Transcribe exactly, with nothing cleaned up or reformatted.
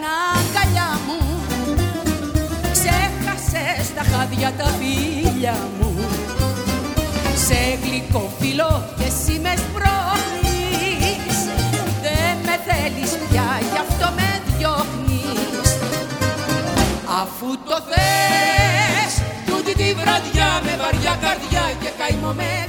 αγκαλιά μου. Ξέχασες τα χάδια τα φίλια μου. Σε γλυκό φιλό και εσύ με σπρώχνεις. Δεν με θέλεις πια, γι' αυτό με διώχνεις. Αφού το θες, τούτη τη βραδιά με βαριά καρδιά και καημό με